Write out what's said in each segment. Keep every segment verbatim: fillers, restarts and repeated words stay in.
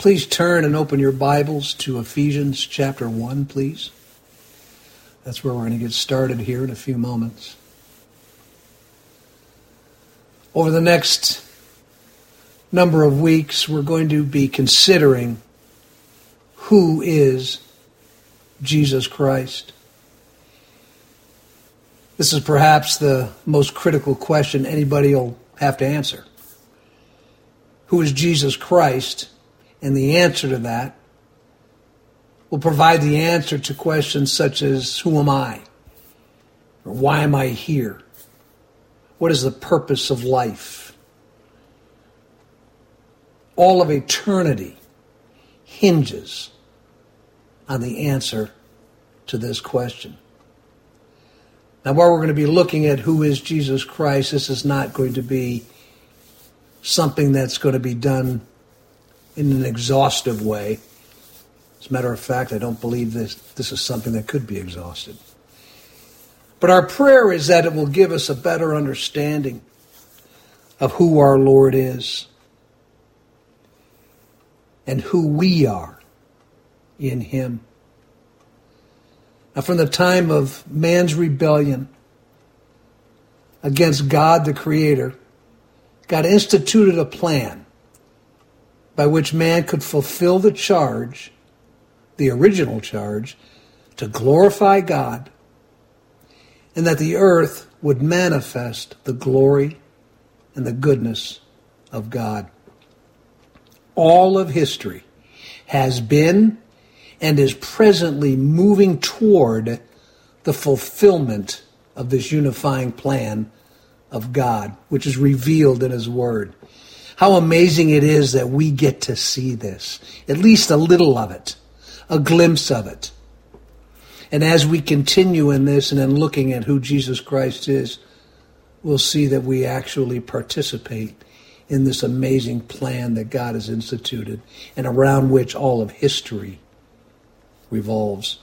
Please turn and open your Bibles to Ephesians chapter one, please. That's where we're going to get started here in a few moments. Over the next number of weeks, we're going to be considering who is Jesus Christ. This is perhaps the most critical question anybody will have to answer. Who is Jesus Christ? And the answer to that will provide the answer to questions such as, who am I? Or why am I here? What is the purpose of life? All of eternity hinges on the answer to this question. Now, while we're going to be looking at who is Jesus Christ, this is not going to be something that's going to be done in an exhaustive way. As a matter of fact, I don't believe this, this is something that could be exhausted. But our prayer is that it will give us a better understanding of who our Lord is and who we are in Him. Now, from the time of man's rebellion against God the Creator, God instituted a plan by which man could fulfill the charge, the original charge, to glorify God, and that the earth would manifest the glory and the goodness of God. All of history has been and is presently moving toward the fulfillment of this unifying plan of God, which is revealed in His Word. How amazing it is that we get to see this, at least a little of it, a glimpse of it. And as we continue in this and in looking at who Jesus Christ is, we'll see that we actually participate in this amazing plan that God has instituted and around which all of history revolves.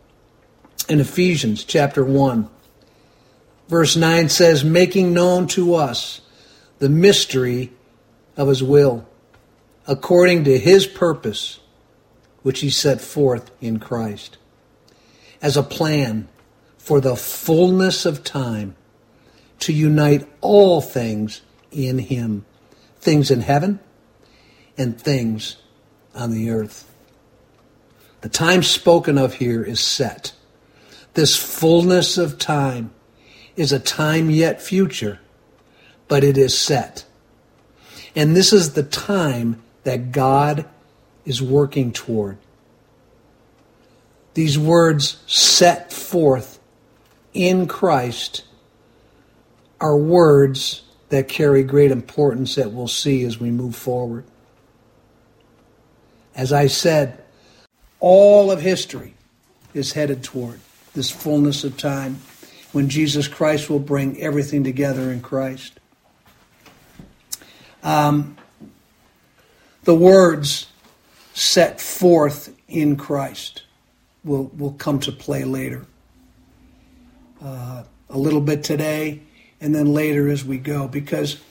In Ephesians chapter one, verse nine says, making known to us the mystery of His will, according to His purpose, which He set forth in Christ, as a plan for the fullness of time to unite all things in Him, things in heaven and things on the earth. The time spoken of here is set. This fullness of time is a time yet future, but it is set. And this is the time that God is working toward. These words, set forth in Christ, are words that carry great importance that we'll see as we move forward. As I said, all of history is headed toward this fullness of time when Jesus Christ will bring everything together in Christ. Um, the words set forth in Christ will, will come to play later. Uh, a little bit today and then later as we go, because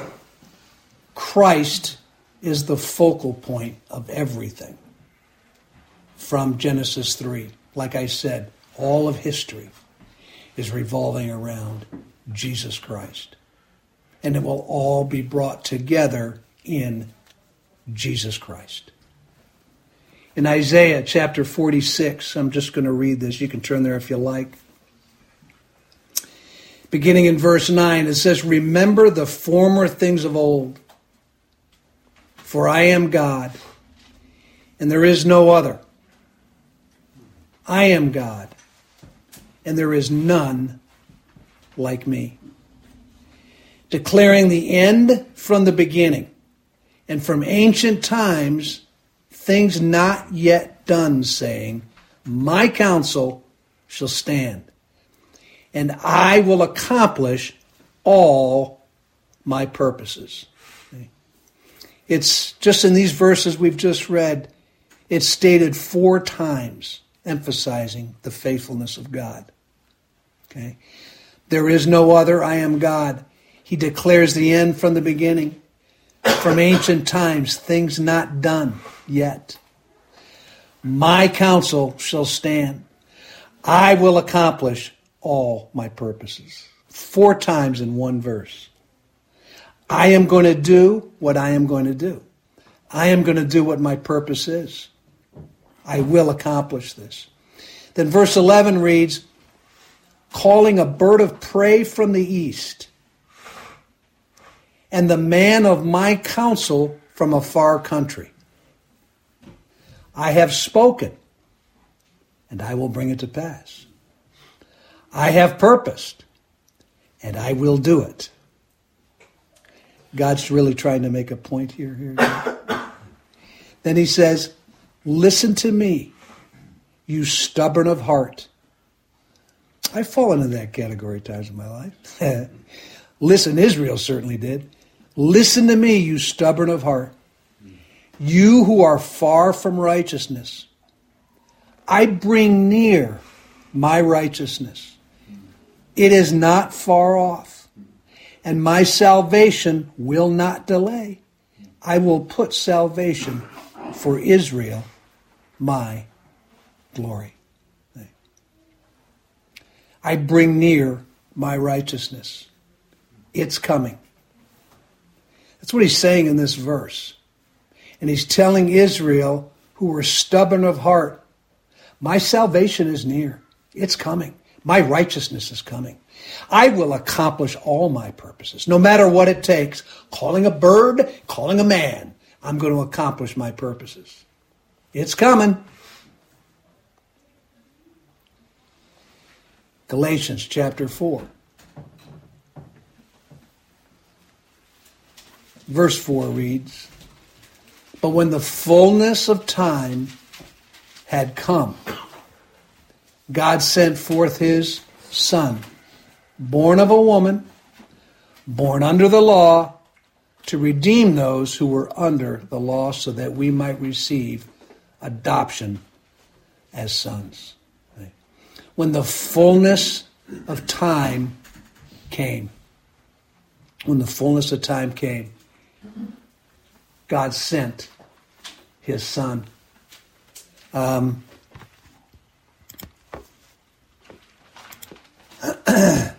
Christ is the focal point of everything from Genesis three. Like I said, all of history is revolving around Jesus Christ. And it will all be brought together in Jesus Christ. In Isaiah chapter forty-six, I'm just going to read this. You can turn there if you like. Beginning in verse nine, it says, remember the former things of old, for I am God, and there is no other. I am God, and there is none like me. Declaring the end from the beginning, and from ancient times things not yet done, saying, my counsel shall stand, and I will accomplish all my purposes. It's just in these verses we've just read, it's stated four times, emphasizing the faithfulness of God. Okay? There is no other, I am God. He declares the end from the beginning. from ancient times, things not done yet. My counsel shall stand. I will accomplish all my purposes. Four times in one verse. I am going to do what I am going to do. I am going to do what my purpose is. I will accomplish this. Then verse eleven reads, calling a bird of prey from the east, and the man of my counsel from a far country. I have spoken, and I will bring it to pass. I have purposed, and I will do it. God's really trying to make a point here. here. Then he says, listen to me, you stubborn of heart. I've fallen into that category at times in my life. Listen, Israel certainly did. Listen to me, you stubborn of heart. You who are far from righteousness. I bring near my righteousness. It is not far off. And my salvation will not delay. I will put salvation for Israel, my glory. I bring near my righteousness. It's coming. That's what he's saying in this verse. And he's telling Israel, who were stubborn of heart, my salvation is near. It's coming. My righteousness is coming. I will accomplish all my purposes, no matter what it takes. Calling a bird, calling a man, I'm going to accomplish my purposes. It's coming. Galatians chapter four. Verse four reads, but when the fullness of time had come, God sent forth his Son, born of a woman, born under the law, to redeem those who were under the law, so that we might receive adoption as sons. When the fullness of time came, when the fullness of time came, God sent his Son. Um, I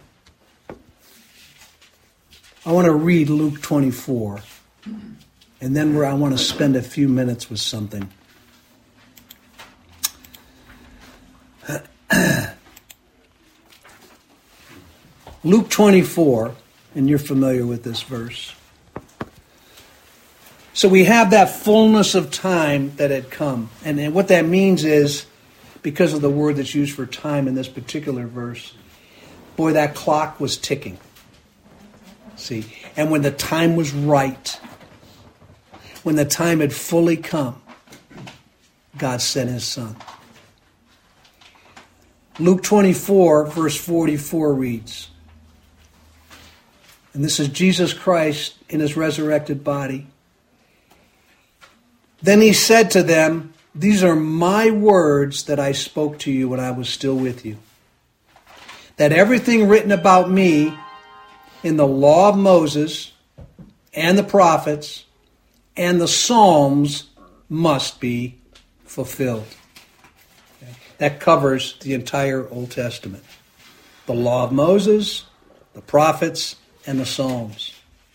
want to read Luke twenty-four, and then where I want to spend a few minutes with something. Luke twenty-four, and you're familiar with this verse. So we have that fullness of time that had come. And, and what that means is, because of the word that's used for time in this particular verse, boy, that clock was ticking. See, and when the time was right, when the time had fully come, God sent his Son. Luke twenty-four, verse forty-four reads, and this is Jesus Christ in his resurrected body. Then he said to them, these are my words that I spoke to you when I was still with you, that everything written about me in the law of Moses and the prophets and the Psalms must be fulfilled. Okay. That covers the entire Old Testament. The law of Moses, the prophets, and the Psalms.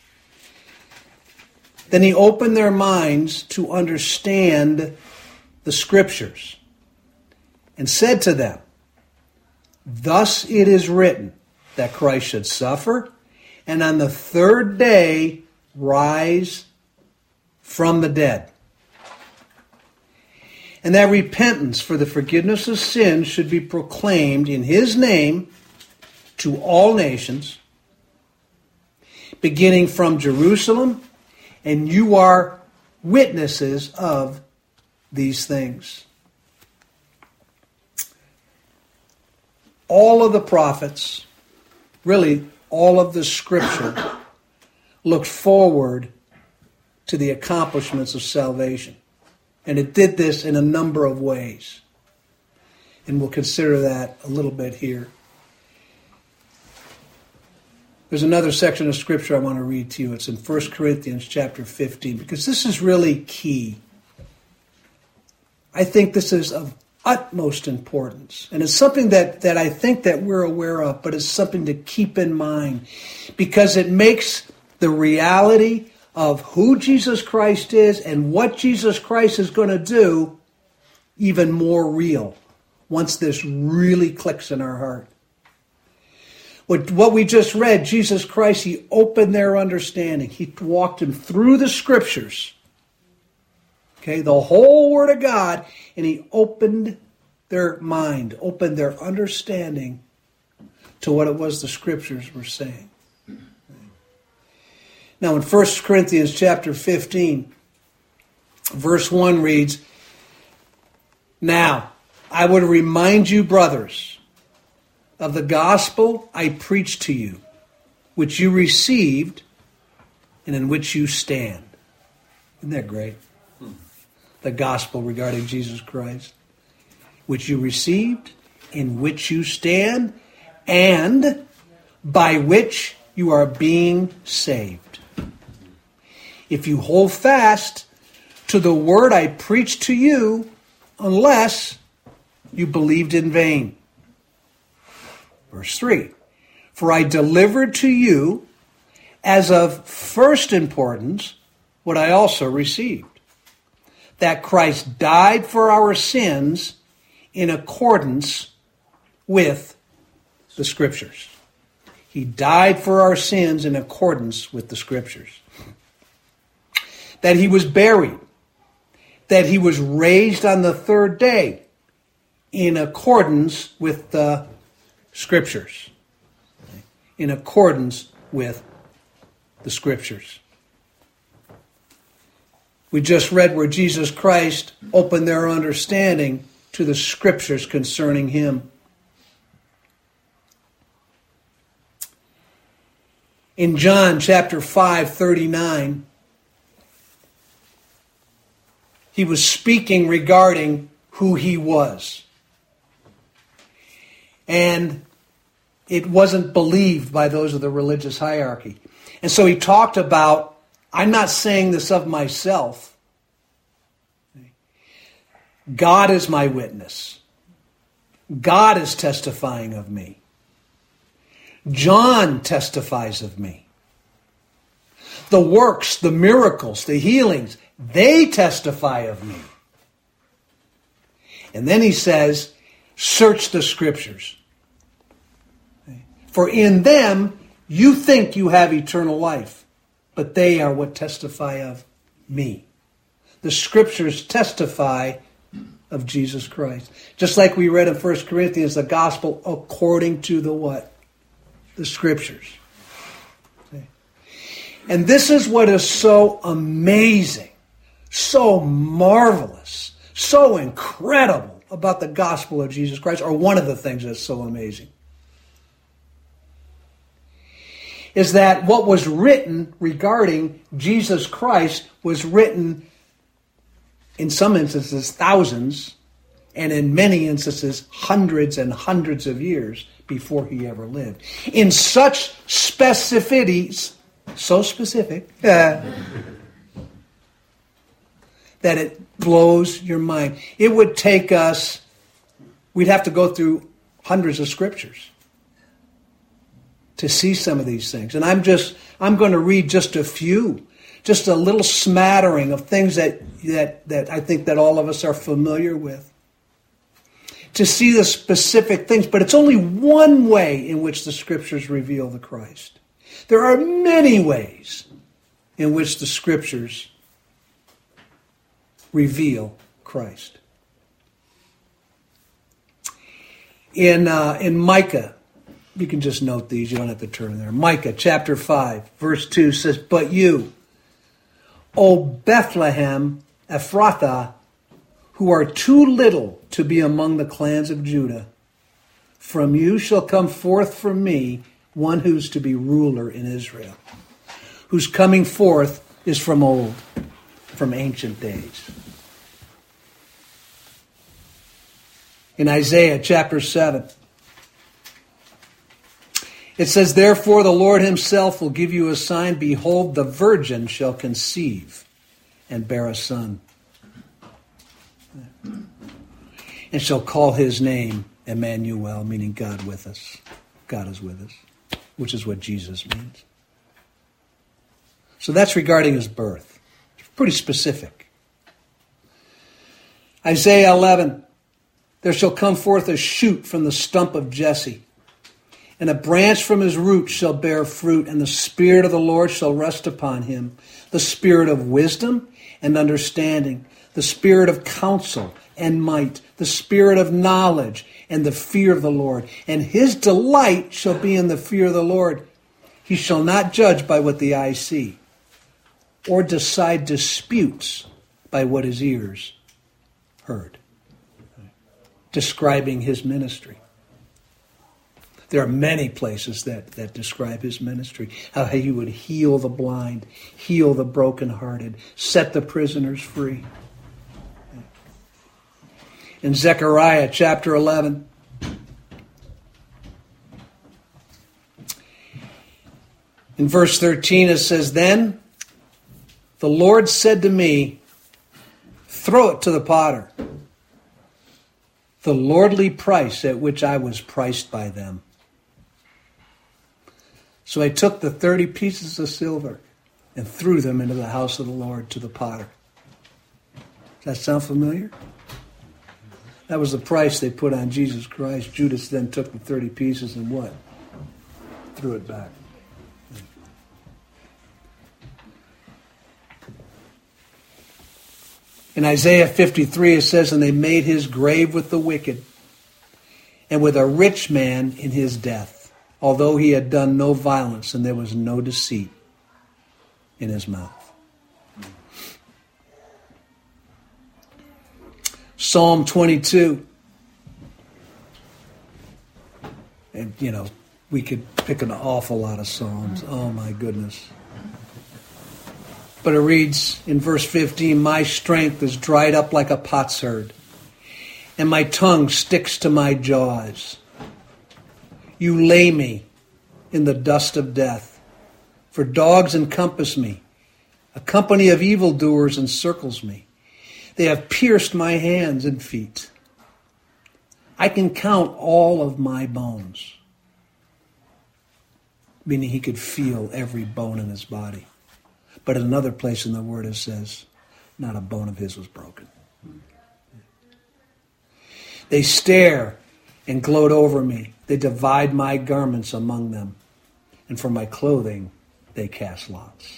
Then he opened their minds to understand the Scriptures and said to them, thus it is written that Christ should suffer and on the third day rise from the dead, and that repentance for the forgiveness of sins should be proclaimed in his name to all nations, beginning from Jerusalem, and you are witnesses of these things. All of the prophets, really all of the Scripture, looked forward to the accomplishments of salvation. And it did this in a number of ways. And we'll consider that a little bit here. There's another section of Scripture I want to read to you. It's in First Corinthians chapter fifteen, because this is really key. I think this is of utmost importance. And it's something that, that I think that we're aware of, but it's something to keep in mind, because it makes the reality of who Jesus Christ is and what Jesus Christ is going to do even more real once this really clicks in our heart. What, what we just read, Jesus Christ, he opened their understanding. He walked them through the Scriptures. Okay, the whole Word of God, and he opened their mind, opened their understanding to what it was the Scriptures were saying. Now in First Corinthians chapter fifteen, verse one reads, "Now I would remind you, brothers, of the gospel I preached to you, which you received and in which you stand." Isn't that great? Hmm. The gospel regarding Jesus Christ, which you received, in which you stand, and by which you are being saved, if you hold fast to the word I preached to you, unless you believed in vain. Verse three, "For I delivered to you as of first importance what I also received, that Christ died for our sins in accordance with the Scriptures." He died for our sins in accordance with the Scriptures. That he was buried. That he was raised on the third day in accordance with the Scriptures. In accordance with the Scriptures. We just read where Jesus Christ opened their understanding to the Scriptures concerning him. In John chapter five, thirty-nine, he was speaking regarding who he was. And it wasn't believed by those of the religious hierarchy. And so he talked about, I'm not saying this of myself. God is my witness. God is testifying of me. John testifies of me. The works, the miracles, the healings, they testify of me. And then he says, search the Scriptures. For in them you think you have eternal life, but they are what testify of me. The Scriptures testify of Jesus Christ. Just like we read in First Corinthians, the gospel according to the what? The Scriptures. And this is what is so amazing, so marvelous, so incredible about the gospel of Jesus Christ, or one of the things that's so amazing, is that what was written regarding Jesus Christ was written in some instances thousands, and in many instances hundreds and hundreds of years before he ever lived. In such specificities, so specific, uh, that it blows your mind. It would take us, we'd have to go through hundreds of scriptures to see some of these things. And I'm just, I'm going to read just a few, just a little smattering of things that, that, that I think that all of us are familiar with, to see the specific things. But it's only one way in which the Scriptures reveal the Christ. There are many ways in which the Scriptures reveal Christ. In uh, in Micah, you can just note these, you don't have to turn there. Micah chapter five, verse two says, "But you, O Bethlehem Ephrathah, who are too little to be among the clans of Judah, from you shall come forth from me one who's to be ruler in Israel, whose coming forth is from old, from ancient days." In Isaiah chapter seven, It says, therefore the Lord himself will give you a sign. Behold, the virgin shall conceive and bear a son, and shall call his name Emmanuel, meaning God with us. God is with us, which is what Jesus means. So that's regarding his birth. It's pretty specific. Isaiah eleven, there shall come forth a shoot from the stump of Jesse, and a branch from his root shall bear fruit, and the Spirit of the Lord shall rest upon him, the Spirit of wisdom and understanding, the Spirit of counsel and might, the Spirit of knowledge and the fear of the Lord. And his delight shall be in the fear of the Lord. He shall not judge by what the eyes see, or decide disputes by what his ears heard. Describing his ministry. There are many places that, that describe his ministry. How he would heal the blind, heal the brokenhearted, set the prisoners free. In Zechariah chapter eleven, in verse thirteen it says, then the Lord said to me, throw it to the potter, the lordly price at which I was priced by them. So I took the thirty pieces of silver and threw them into the house of the Lord to the potter. Does that sound familiar? That was the price they put on Jesus Christ. Judas then took the thirty pieces and what? Threw it back. In Isaiah fifty-three it says, and they made his grave with the wicked and with a rich man in his death, although he had done no violence and there was no deceit in his mouth. Psalm twenty-two. And, you know, we could pick an awful lot of Psalms. Oh, my goodness. But it reads in verse fifteen, my strength is dried up like a potsherd, and my tongue sticks to my jaws. You lay me in the dust of death, for dogs encompass me. A company of evildoers encircles me. They have pierced my hands and feet. I can count all of my bones. Meaning he could feel every bone in his body. But in another place in the Word it says, not a bone of his was broken. They stare and gloat over me. They divide my garments among them. And for my clothing they cast lots.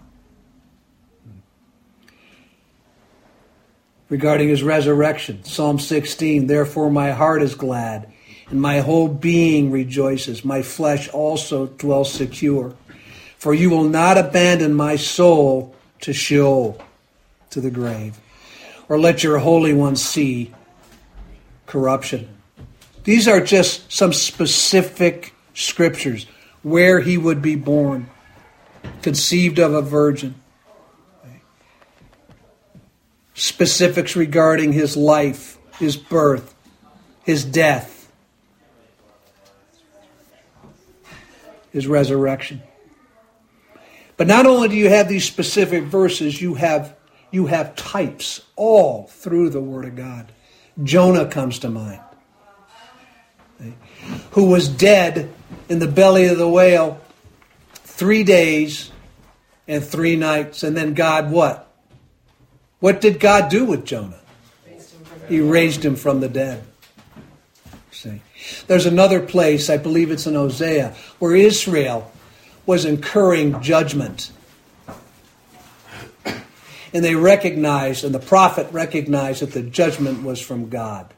Regarding his resurrection, Psalm sixteen, therefore my heart is glad, and my whole being rejoices. My flesh also dwells secure. For you will not abandon my soul to Sheol, to the grave, or let your Holy One see corruption. These are just some specific scriptures where he would be born, conceived of a virgin. Specifics regarding his life, his birth, his death, his resurrection. But not only do you have these specific verses, you have you have types all through the Word of God. Jonah comes to mind, who was dead in the belly of the whale three days and three nights. And then God what? What did God do with Jonah? He raised him from the dead. See, there's another place, I believe it's in Hosea, where Israel was incurring judgment. And they recognized, and the prophet recognized that the judgment was from God.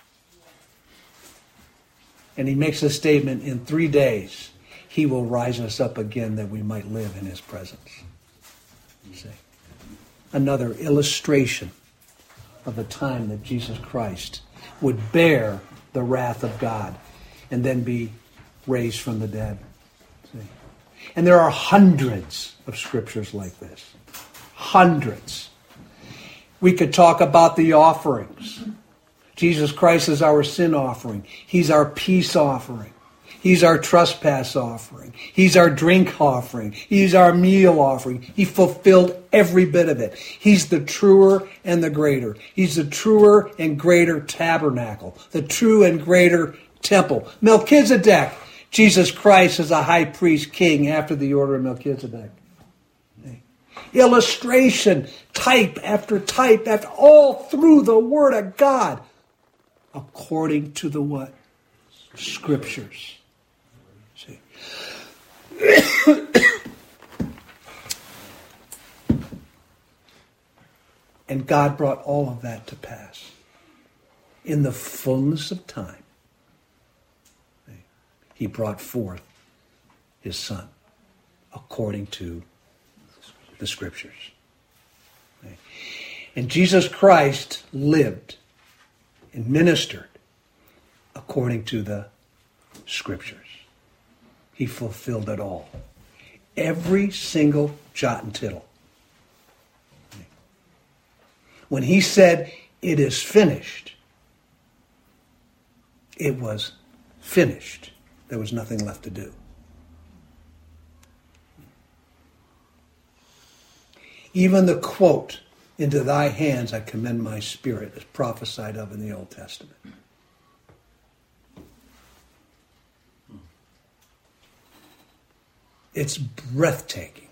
And he makes a statement, in three days, he will rise us up again that we might live in his presence. See? Another illustration of the time that Jesus Christ would bear the wrath of God and then be raised from the dead. See? And there are hundreds of scriptures like this. Hundreds. We could talk about the offerings. Jesus Christ is our sin offering. He's our peace offering. He's our trespass offering. He's our drink offering. He's our meal offering. He fulfilled every bit of it. He's the truer and the greater. He's the truer and greater tabernacle, the true and greater temple. Melchizedek, Jesus Christ is a high priest king after the order of Melchizedek. Illustration, type after type, after all through the Word of God, according to the what? Scriptures. See? And God brought all of that to pass in the fullness of time. He brought forth his Son according to the Scriptures. And Jesus Christ lived and ministered according to the Scriptures. He fulfilled it all. Every single jot and tittle. When he said, "It is finished," it was finished. There was nothing left to do. Even the quote, "Into thy hands I commend my spirit," is prophesied of in the Old Testament. It's breathtaking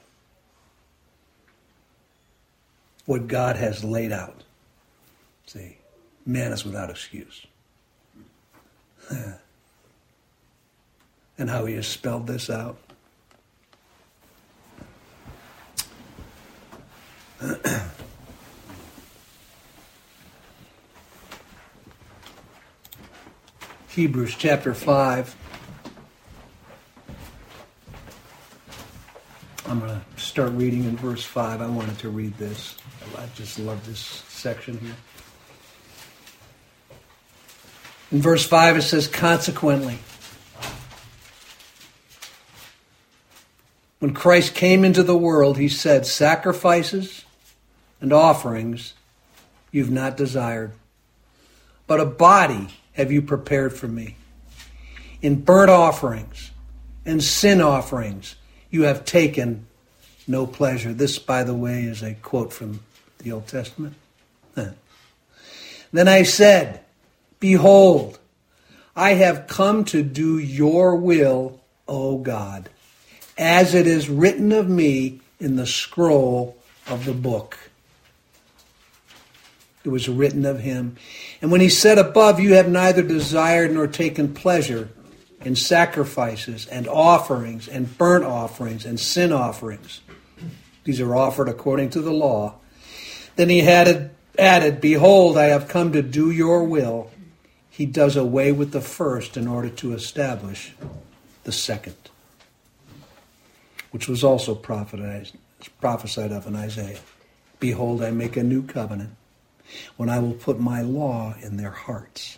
what God has laid out. See, man is without excuse. And how he has spelled this out. Hebrews chapter five. I'm going to start reading in verse five. I wanted to read this. I just love this section here. In verse five it says, "Consequently, when Christ came into the world, he said, 'Sacrifices and offerings you've not desired, but a body have you prepared for me. In burnt offerings and sin offerings you have taken no pleasure.'" This, by the way, is a quote from the Old Testament. "Then I said, 'Behold, I have come to do your will, O God, as it is written of me in the scroll of the book.'" It was written of him. "And when he said above, you have neither desired nor taken pleasure in sacrifices and offerings and burnt offerings and sin offerings. These are offered according to the law. Then he added, added, 'Behold, I have come to do your will.' He does away with the first in order to establish the second, which was also prophesied of in Isaiah. 'Behold, I make a new covenant, when I will put my law in their hearts.'"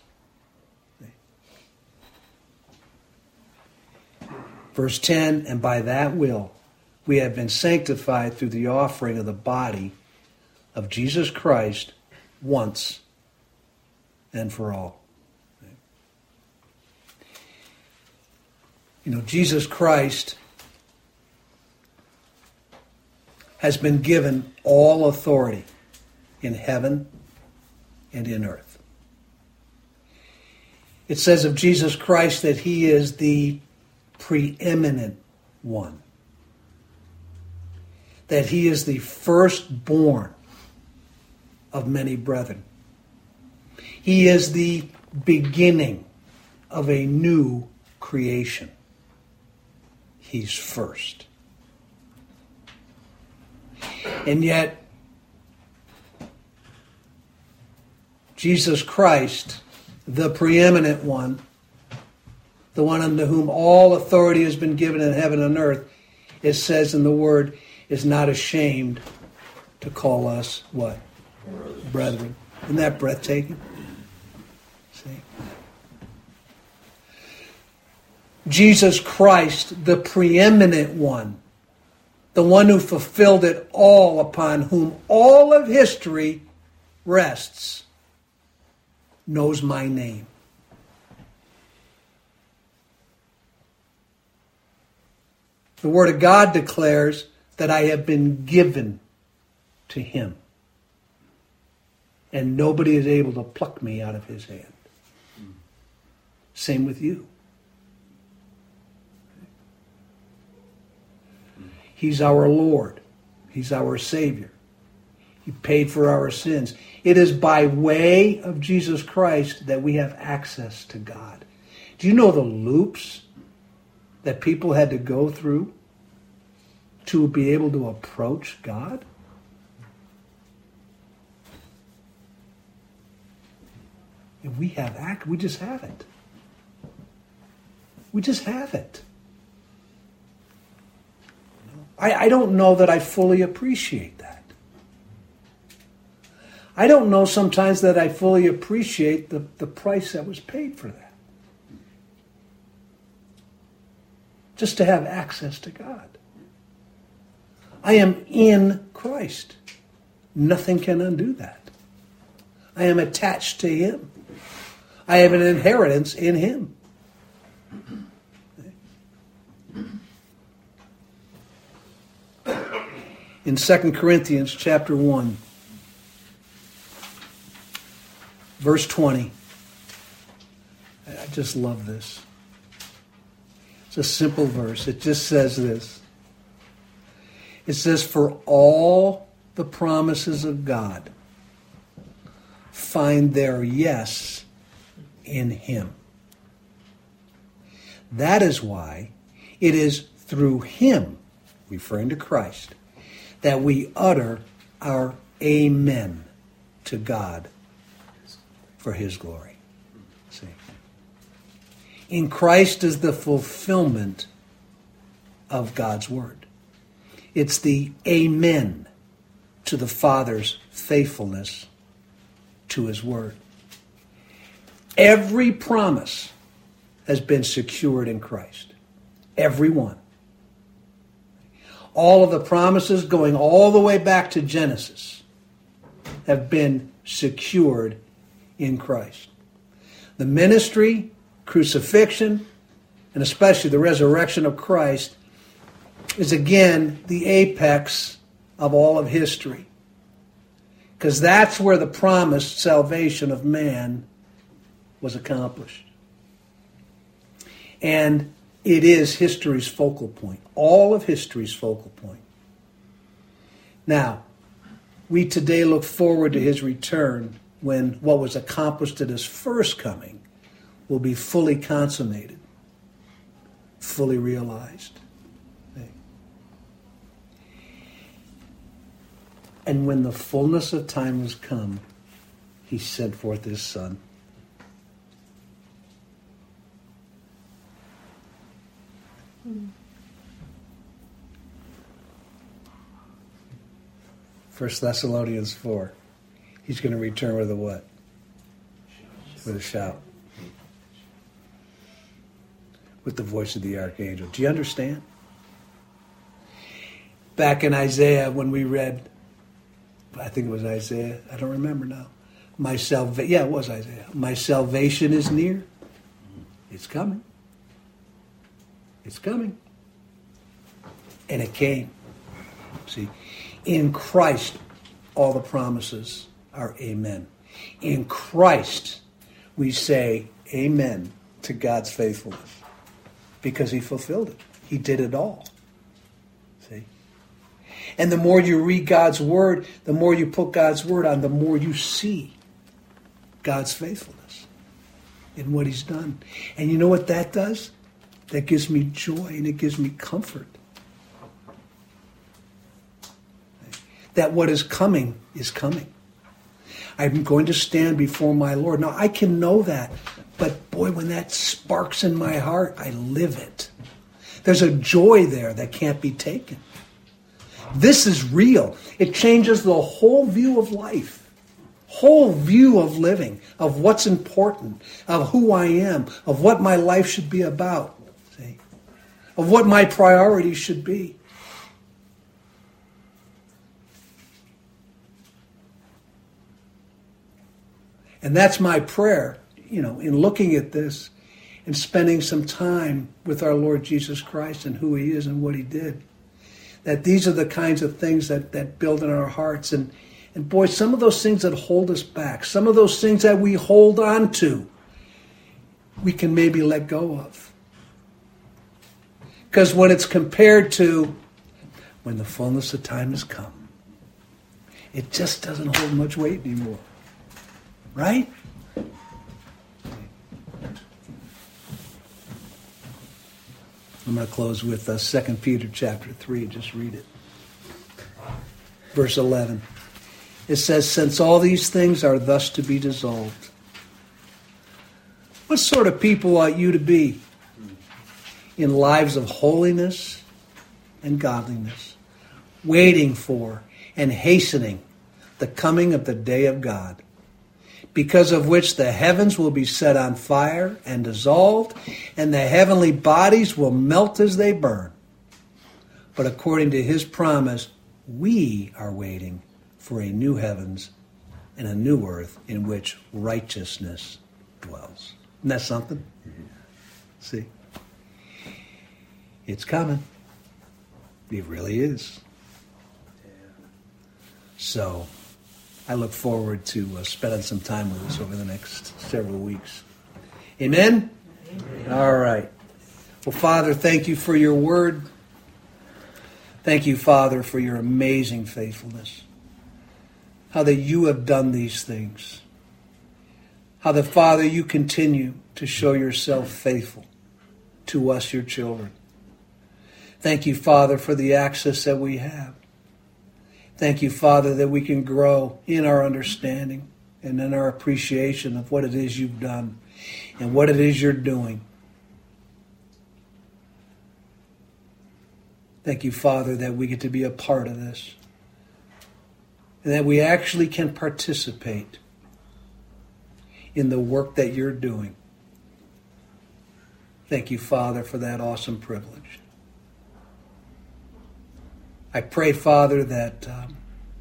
Verse ten, "And by that will we have been sanctified through the offering of the body of Jesus Christ once and for all." You know, Jesus Christ has been given all authority in heaven and in earth. It says of Jesus Christ that he is the preeminent one, that he is the firstborn of many brethren. He is the beginning of a new creation. He's first. And yet, Jesus Christ, the preeminent one, the one unto whom all authority has been given in heaven and earth, it says in the Word, is not ashamed to call us what? Brothers. Brethren. Isn't that breathtaking? See? Jesus Christ, the preeminent one, the one who fulfilled it all, upon whom all of history rests, knows my name. The Word of God declares that I have been given to Him. And nobody is able to pluck me out of His hand. Same with you. He's our Lord. He's our Savior. He paid for our sins. It is by way of Jesus Christ that we have access to God. Do you know the loops that people had to go through to be able to approach God? And we have act. We just have it. We just have it. I, I don't know that I fully appreciate that. I don't know sometimes that I fully appreciate the, the price that was paid for that. Just to have access to God. I am in Christ. Nothing can undo that. I am attached to Him. I have an inheritance in Him. In Second Corinthians chapter one, verse twenty, I just love this. It's a simple verse. It just says this. It says, "For all the promises of God find their yes in Him. That is why it is through Him," referring to Christ, "that we utter our amen to God for His glory." See? In Christ is the fulfillment of God's word. It's the amen to the Father's faithfulness to His word. Every promise has been secured in Christ. Every one. All of the promises going all the way back to Genesis have been secured in Christ. The ministry, crucifixion, and especially the resurrection of Christ is again the apex of all of history. Because that's where the promised salvation of man was accomplished. And it is history's focal point. All of history's focal point. Now, we today look forward to His return when what was accomplished at His first coming will be fully consummated, fully realized. And when the fullness of time was come, He sent forth His Son. First Thessalonians four. He's going to return with a what? With a shout. With the voice of the archangel. Do you understand? Back in Isaiah, when we read, I think it was Isaiah, I don't remember now. My salva- yeah, it was Isaiah. My salvation is near. It's coming. It's coming. And it came. See, in Christ, all the promises are amen. In Christ, we say amen to God's faithfulness. Because He fulfilled it. He did it all. See? And the more you read God's Word, the more you put God's Word on, the more you see God's faithfulness in what He's done. And you know what that does? That gives me joy and it gives me comfort. That what is coming is coming. I'm going to stand before my Lord. Now, I can know that. But boy, when that sparks in my heart, I live it. There's a joy there that can't be taken. This is real. It changes the whole view of life. Whole view of living. Of what's important. Of who I am. Of what my life should be about. See? Of what my priorities should be. And that's my prayer, you know, in looking at this and spending some time with our Lord Jesus Christ and who he is and what he did. That these are the kinds of things that, that build in our hearts. And, and boy, some of those things that hold us back, some of those things that we hold on to, we can maybe let go of. Because when it's compared to when the fullness of time has come, it just doesn't hold much weight anymore. Right? I'm going to close with uh, Second Peter chapter three. Just read it. Verse eleven. It says, since all these things are thus to be dissolved, what sort of people ought you to be in lives of holiness and godliness, waiting for and hastening the coming of the day of God, because of which the heavens will be set on fire and dissolved, and the heavenly bodies will melt as they burn. But according to his promise, we are waiting for a new heavens and a new earth in which righteousness dwells. Isn't that something? Mm-hmm. See? It's coming. It really is. So, I look forward to uh, spending some time with us over the next several weeks. Amen? Amen? All right. Well, Father, thank you for your word. Thank you, Father, for your amazing faithfulness. How that you have done these things. How that, Father, you continue to show yourself faithful to us, your children. Thank you, Father, for the access that we have. Thank you, Father, that we can grow in our understanding and in our appreciation of what it is you've done and what it is you're doing. Thank you, Father, that we get to be a part of this and that we actually can participate in the work that you're doing. Thank you, Father, for that awesome privilege. I pray, Father, that um,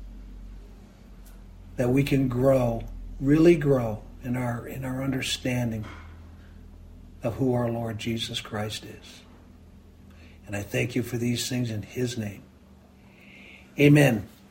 that we can grow, really grow in our in our understanding of who our Lord Jesus Christ is. And I thank you for these things in his name. Amen.